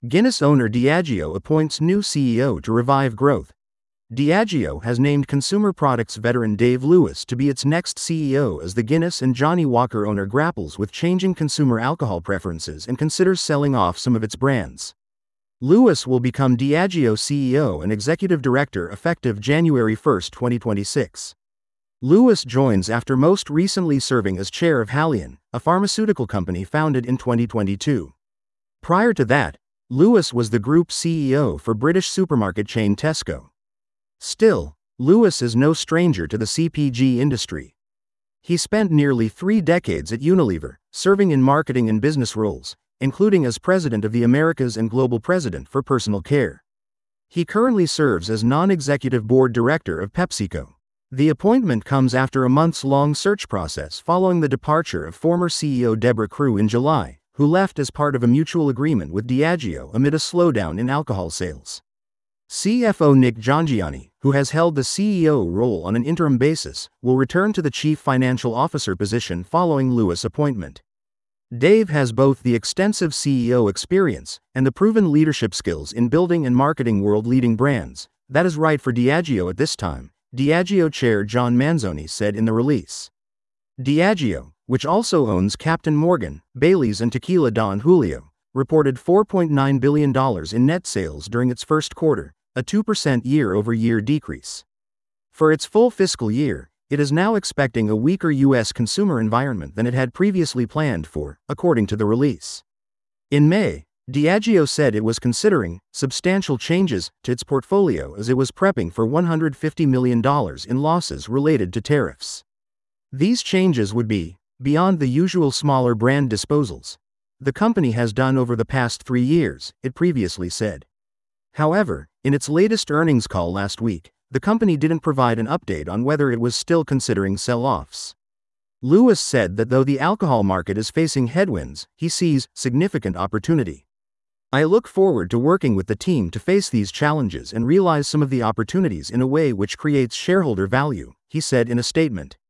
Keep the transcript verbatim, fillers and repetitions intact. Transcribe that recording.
Guinness owner Diageo appoints new C E O to revive growth. Diageo has named consumer products veteran Dave Lewis to be its next C E O as the Guinness and Johnnie Walker owner grapples with changing consumer alcohol preferences and considers selling off some of its brands. Lewis will become Diageo C E O and Executive Director effective January first, twenty twenty-six. Lewis joins after most recently serving as chair of Haleon, a pharmaceutical company founded in twenty twenty-two. Prior to that, Lewis was the group C E O for British supermarket chain Tesco. Still, Lewis is no stranger to the C P G industry. He spent nearly three decades at Unilever, serving in marketing and business roles, including as president of the Americas and global president for personal care. He currently serves as non-executive board director of PepsiCo. The appointment comes after a months-long search process following the departure of former C E O Deborah Crew in July, who left as part of a mutual agreement with Diageo amid a slowdown in alcohol sales. C F O Nick Jongiani, who has held the C E O role on an interim basis, will return to the chief financial officer position following Lewis' appointment. Dave has both the extensive C E O experience and the proven leadership skills in building and marketing world-leading brands. That is right for Diageo at this time, Diageo chair John Manzoni said in the release. Diageo, which also owns Captain Morgan, Baileys and Tequila Don Julio, reported four point nine billion dollars in net sales during its first quarter, a two percent year-over-year decrease. For its full fiscal year, it is now expecting a weaker U S consumer environment than it had previously planned for, according to the release. In May, Diageo said it was considering substantial changes to its portfolio as it was prepping for one hundred fifty million dollars in losses related to tariffs. These changes would be beyond the usual smaller brand disposals the company has done over the past three years, it previously said. However, in its latest earnings call last week, the company didn't provide an update on whether it was still considering sell-offs. Lewis said that though the alcohol market is facing headwinds, he sees significant opportunity. I look forward to working with the team to face these challenges and realize some of the opportunities in a way which creates shareholder value, he said in a statement.